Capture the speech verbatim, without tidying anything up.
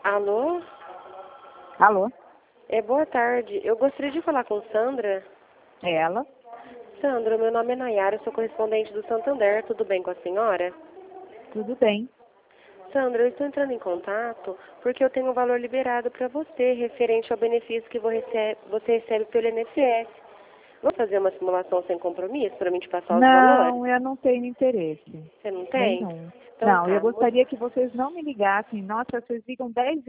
Alô? Alô? É, boa tarde. Eu gostaria de falar com Sandra. É ela? Sandra, meu nome é Nayara, eu sou correspondente do Santander. Tudo bem com a senhora? Tudo bem. Sandra, eu estou entrando em contato porque eu tenho um valor liberado para você, referente ao benefício que você recebe, você recebe pelo I N S S. Vamos fazer uma simulação sem compromisso para mim te passar os valores? Não, eu não tenho interesse. Você não tem? Nenhum. Então Não, eu tá. gostaria que vocês não me ligassem. Nossa, vocês ligam dez